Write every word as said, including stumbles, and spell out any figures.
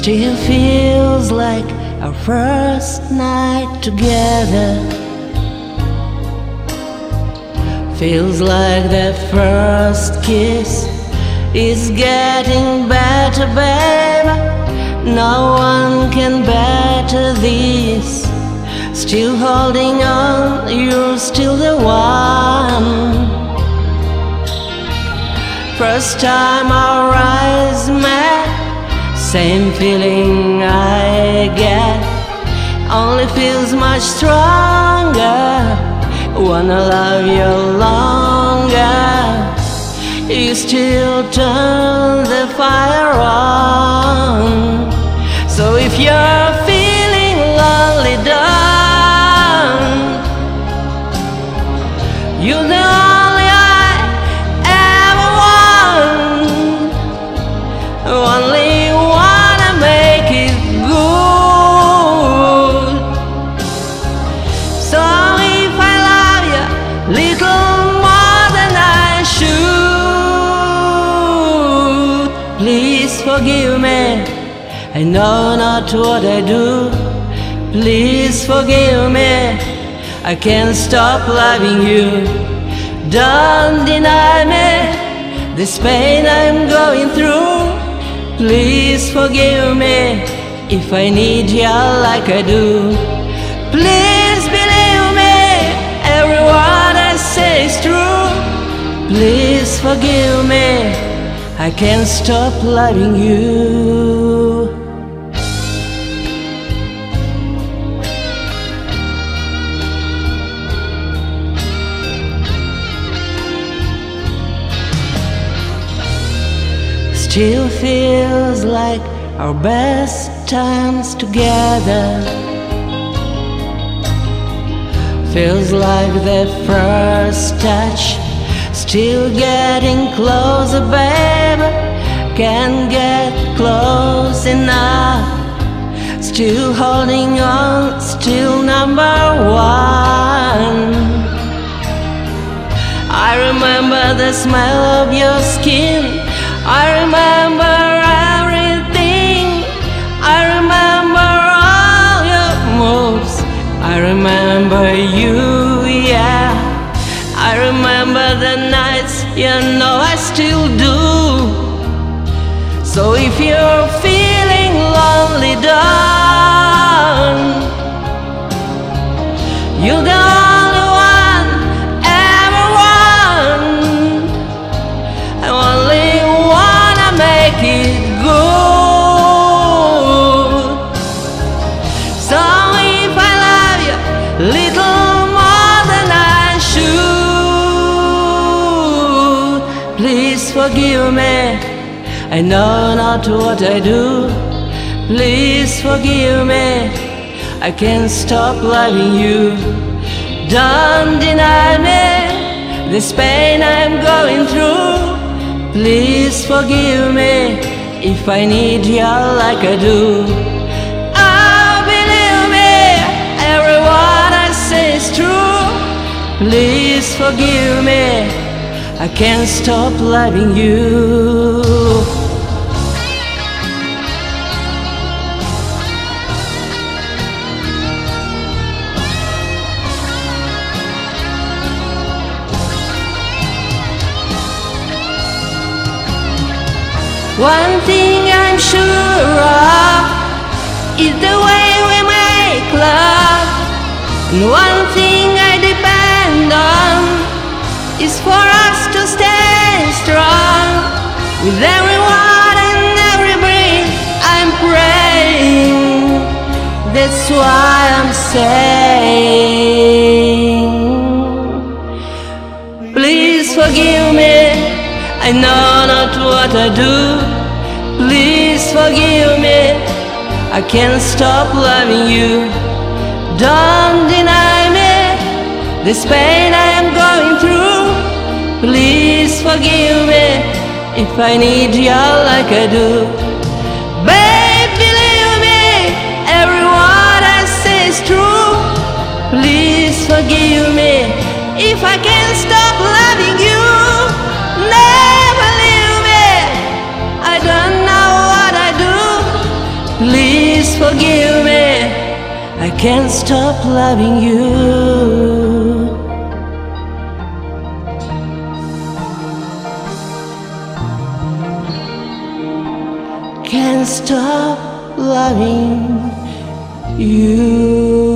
Still feels like our first night together. Feels like the first kiss is getting better, babe. No one can better this. Still holding on, you're still the one. First time our eyes met, same feeling I get, only feels much stronger. Wanna love you longer. You still turn the fire on. So if you're feeling lonely, darling, you're the only I ever want. Only wanna make it good. So if I love you little more than I should, please forgive me, I know not what I do. Please forgive me, I can't stop loving you. Don't deny me this pain I'm going through. Please forgive me if I need you like I do. Please believe me, every word I say is true. Please forgive me, I can't stop loving you. Still feels like our best times together. Feels like the first touch. Still getting closer, baby. Can't get close enough. Still holding on, still number one. I remember the smell of your skin. I remember everything. I remember all your moves. I remember you, yeah. I remember the nights, you know I still do. So if you're feeling lonely, darling, you're the only one ever want. I only wanna make it good. So if I love you little more than I should, please forgive me, I know not what I do. Please forgive me, I can't stop loving you. Don't deny me this pain I'm going through. Please forgive me if I need you like I do. Oh, believe me, every word I say is true. Please forgive me, I can't stop loving you. One thing I'm sure of is the way we make love. And one thing I depend on is for us to stay strong. With every word and every breath I'm praying. That's why I'm saying, please forgive me, I know not what I do. Please forgive me, I can't stop loving you. Don't deny me this pain I am going through. Please forgive me if I need you like I do. Babe, believe me, every word I say is true. Please forgive me if I can't stop loving you. Never leave me, I don't know what I do. forgive me, I can't stop loving you. Can't stop loving you.